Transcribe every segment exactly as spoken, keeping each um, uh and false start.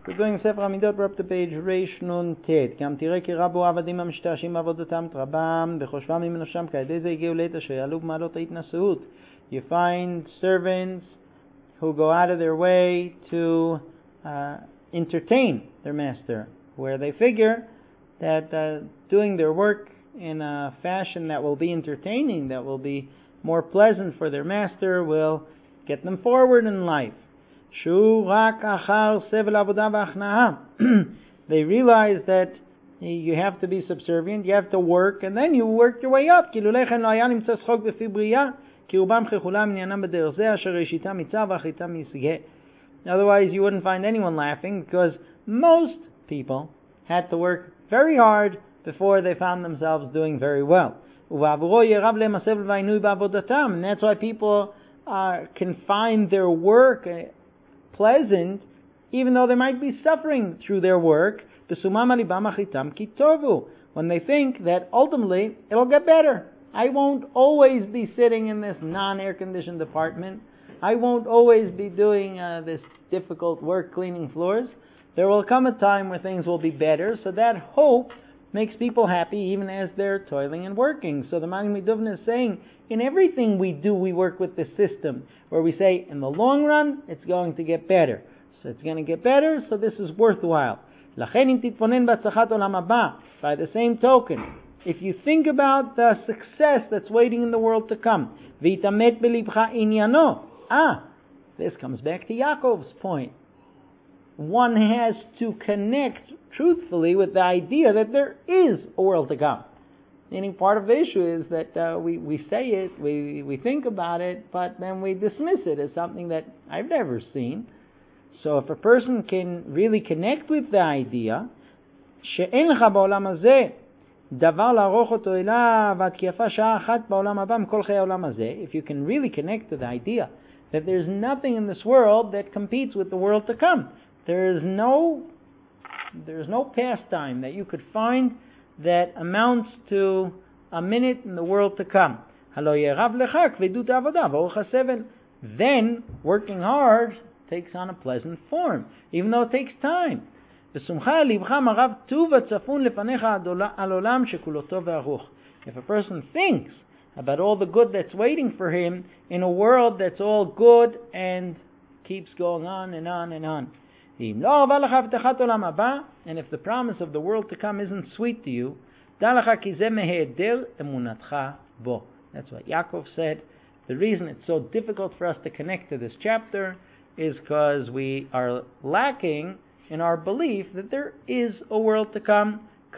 We're doing Sefer Hamidot, we're up to page Reish Nun Tet. Kam tirei ki rabu avadim המשתעשעים בעבודתם את רבם בחושבם ממנושם כעדי זה הגיעו לעת אשר יעלו במעלות ההתנשאות. You find servants who go out of their way to uh, entertain their master, where they figure that uh, doing their work in a fashion that will be entertaining, that will be more pleasant for their master, will get them forward in life. Shu rak achar sevel avodah v'achna'ah. They realize that you have to be subservient, you have to work, and then you work your way up. Otherwise you wouldn't find anyone laughing, because most people had to work very hard before they found themselves doing very well. And that's why people uh, can find their work pleasant, even though they might be suffering through their work, when they think that ultimately it'll get better. I won't always be sitting in this non-air conditioned apartment. I won't always be doing uh, this difficult work cleaning floors. There will come a time where things will be better, so that hope makes people happy even as they're toiling and working. So the Magen Miduvna is saying, in everything we do, we work with the system, where we say, in the long run, it's going to get better. So it's going to get better, so this is worthwhile. By the same token, if you think about the success that's waiting in the world to come, ah, this comes back to Yaakov's point. One has to connect truthfully with the idea that there is a world to come. Meaning part of the issue is that uh, we, we say it, we, we think about it, but then we dismiss it as something that I've never seen. So if a person can really connect with the idea, שאין לך בעולם הזה דבר לערוך אותו אליו עד כי יפה שעה אחת בעולם הבא מכל חיי העולם הזה, if you can really connect to the idea that there's nothing in this world that competes with the world to come. There is no There's no pastime that you could find that amounts to a minute in the world to come. Then, working hard takes on a pleasant form, even though it takes time. If a person thinks about all the good that's waiting for him in a world that's all good and keeps going on and on and on. And if the promise of the world to come isn't sweet to you, that's what Yaakov said. The reason it's so difficult for us to connect to this chapter is because we are lacking in our belief that there is a world to come.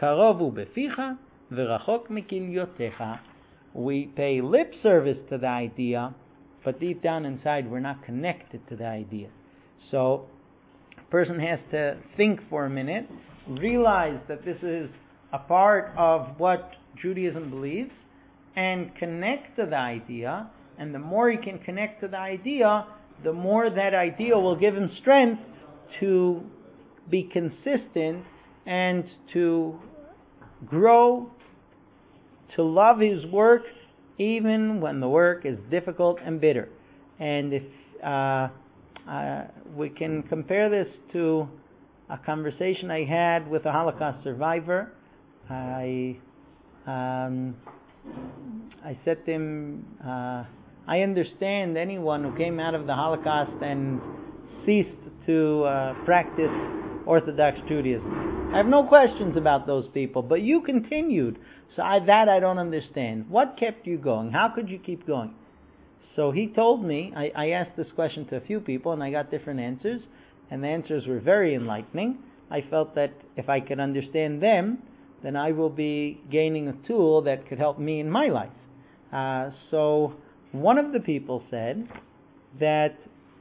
We pay lip service to the idea, but deep down inside we're not connected to the idea. So a person has to think for a minute, realize that this is a part of what Judaism believes, and connect to the idea. And the more he can connect to the idea, the more that idea will give him strength to be consistent and to grow, to love his work even when the work is difficult and bitter. And if uh, uh, we can compare this to a conversation I had with a Holocaust survivor. I um, I said to him, uh, I understand anyone who came out of the Holocaust and ceased to uh, practice Orthodox Judaism. I have no questions about those people, but you continued. So I, that I don't understand. What kept you going? How could you keep going? So he told me, I, I asked this question to a few people and I got different answers, and the answers were very enlightening. I felt that if I could understand them, then I will be gaining a tool that could help me in my life. Uh, so one of the people said that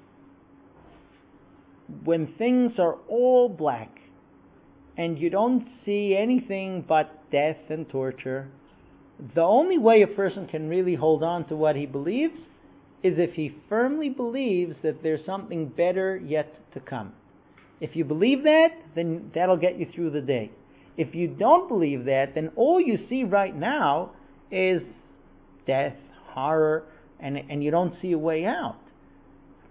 when things are all black and you don't see anything but death and torture, the only way a person can really hold on to what he believes is if he firmly believes that there's something better yet to come. If you believe that, then that'll get you through the day. If you don't believe that, then all you see right now is death, horror, and and you don't see a way out. A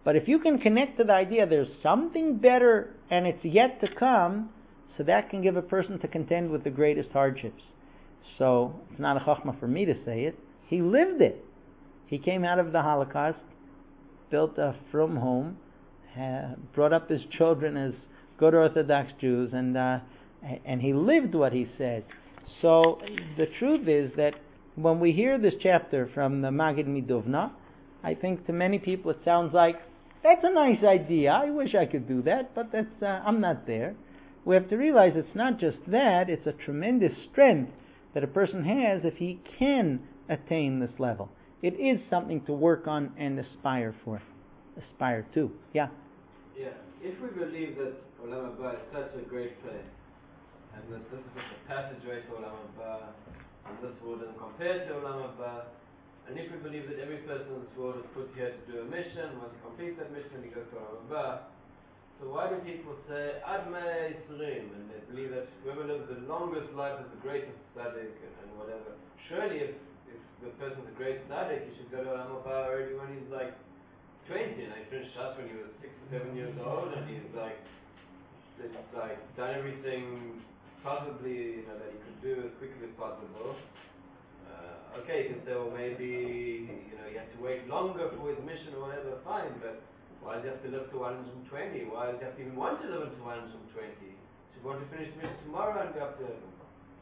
But if you can connect to the idea there's something better and it's yet to come, so that can give a person to contend with the greatest hardships. So it's not a chachma for me to say it. He lived it. He came out of the Holocaust, built a frum home, uh, brought up his children as good Orthodox Jews, and uh, and he lived what he said. So the truth is that when we hear this chapter from the Maggid Midovna, I think to many people it sounds like, that's a nice idea, I wish I could do that, but that's uh, I'm not there. We have to realize it's not just that, it's a tremendous strength that a person has if he can attain this level. It is something to work on and aspire for. Aspire to. Yeah? Yeah. If we believe that Olam Haba is such a great place, and that this is just a passageway to Olam Haba, and this world doesn't compare to Olam Haba, and if we believe that every person in this world is put here to do a mission, once he completes that mission, he goes to Olam Haba, so why do people say Ad Mei Yisrim, and they believe that whoever lives the longest life is the greatest tzaddik and, and whatever? Surely, if, if the person's a great tzaddik, he should go to Olam Haba already when he's like twenty, and he finished Shas when he was six or seven years old, and he's like, it's like done everything possibly, you know, that he could do as quickly as possible. Uh, okay, you can say, well, maybe, you know, he had to wait longer for his mission or whatever. Fine, but why does he have to live to one hundred twenty? Why does he have to even want to live to one hundred twenty? He should want to finish the mission tomorrow and go up to heaven.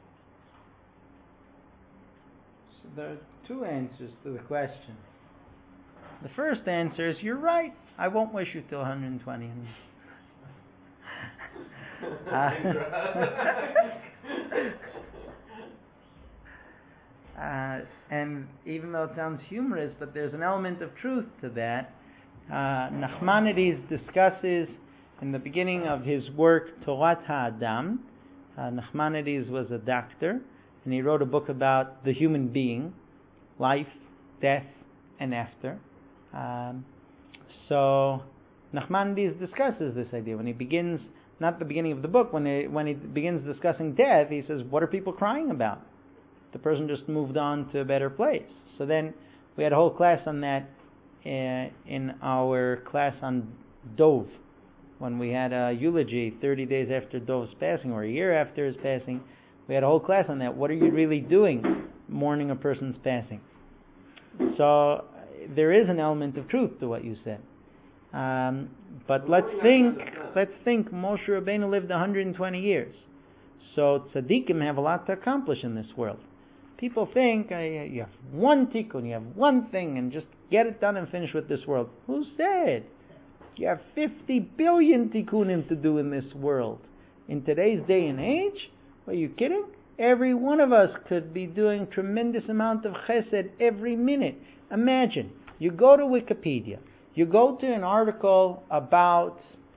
So there are two answers to the question. The first answer is, you're right. I won't wish you till one hundred twenty. uh, uh, and even though it sounds humorous, but there's an element of truth to that. Uh, Nachmanides discusses in the beginning of his work Torat HaAdam. Uh, Nachmanides was a doctor, and he wrote a book about the human being, life, death, and after. Um, so Nachmanides discusses this idea when he begins, not the beginning of the book, when he, when he begins discussing death, he says, what are people crying about? The person just moved on to a better place. So then we had a whole class on that uh, in our class on Dov, when we had a eulogy thirty days after Dov's passing, or a year after his passing. We had a whole class on that. What are you really doing mourning a person's passing? So there is an element of truth to what you said. Um, but let's think, let's think Moshe Rabbeinu lived one hundred twenty years. So tzaddikim have a lot to accomplish in this world. People think uh, you have one tikkun, you have one thing, and just get it done and finish with this world. Who said? You have fifty billion tikkunim to do in this world. In today's day and age? Are you kidding? Every one of us could be doing tremendous amount of chesed every minute. Imagine, you go to Wikipedia, you go to an article about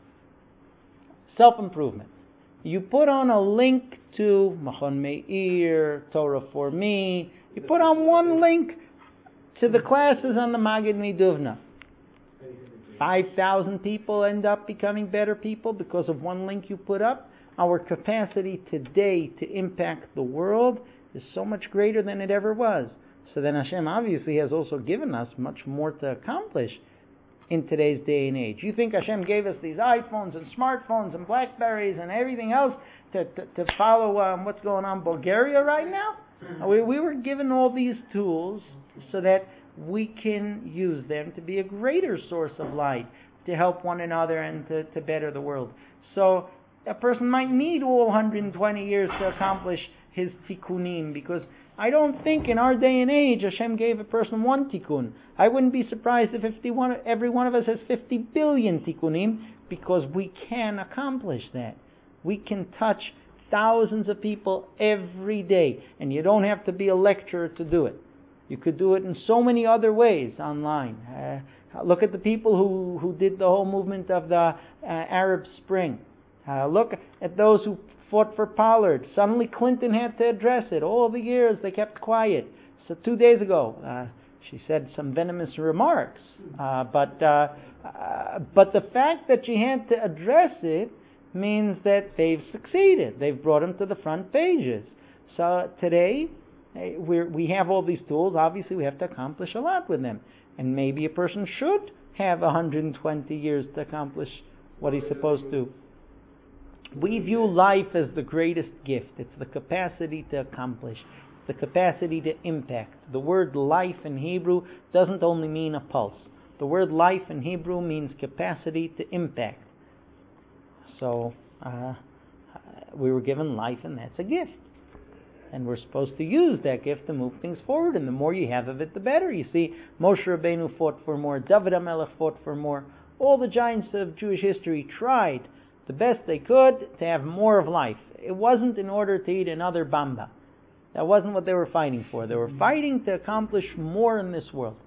self-improvement. You put on a link to Machon Meir, Torah for Me. You put on one link to the classes on the Maggid Midovna. five thousand people end up becoming better people because of one link you put up. Our capacity today to impact the world is so much greater than it ever was. So then Hashem obviously has also given us much more to accomplish in today's day and age. You think Hashem gave us these iPhones and smartphones and Blackberries and everything else to, to, to follow um, what's going on in Bulgaria right now? We, we were given all these tools so that we can use them to be a greater source of light, to help one another and to, to better the world. So a person might need all one hundred twenty years to accomplish his tikkunim, because I don't think in our day and age Hashem gave a person one tikkun. I wouldn't be surprised if fifty-one, every one of us has fifty billion tikkunim, because we can accomplish that. We can touch thousands of people every day, and you don't have to be a lecturer to do it. You could do it in so many other ways online. Uh, look at the people who, who did the whole movement of the uh, Arab Spring. Uh, look at those who fought for Pollard. Suddenly Clinton had to address it. All the years they kept quiet. So two days ago, uh, she said some venomous remarks. Uh, but uh, uh, but the fact that she had to address it means that they've succeeded. They've brought them to the front pages. So today, we're, we have all these tools. Obviously, we have to accomplish a lot with them. And maybe a person should have one hundred twenty years to accomplish what he's supposed to. We view life as the greatest gift. It's the capacity to accomplish, the capacity to impact. The word life in Hebrew doesn't only mean a pulse. The word life in Hebrew means capacity to impact. So, uh, we were given life, and that's a gift. And we're supposed to use that gift to move things forward, and the more you have of it, the better. You see, Moshe Rabbeinu fought for more, David HaMelech fought for more. All the giants of Jewish history tried the best they could to have more of life. It wasn't in order to eat another bamba. That wasn't what they were fighting for. They were fighting to accomplish more in this world.